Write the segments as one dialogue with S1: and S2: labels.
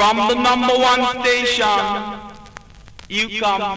S1: From the number one station, you come.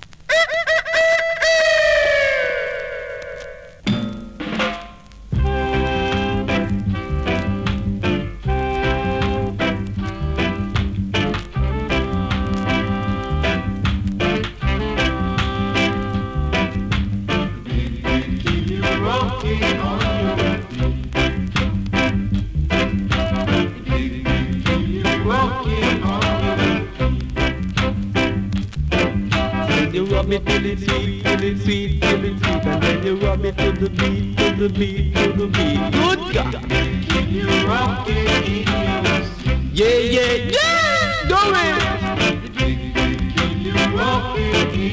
S1: Rub it till it's sweet, till it's sweet, till it's sweet, and then you rub it to the beat, to the beat, to the beat. Good God! Keep you rocking, yeah, yeah, yeah! Go it! Keep you rocking,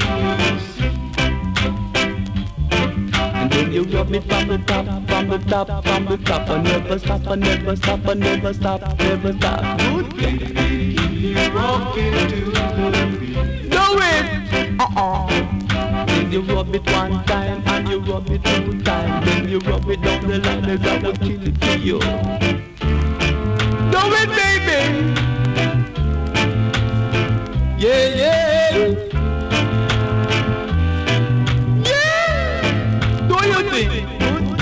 S1: and then you rub it from the top, from the top, from the top, and never stop, and never stop, and never stop, never stop. Good God! Keep you rocking to the beat. Go it! Then you rub it one time and you rub it two times. Then you rub it down the line as I will kill it to you. Do it, baby. Yeah, yeah. Yeah. Do you think?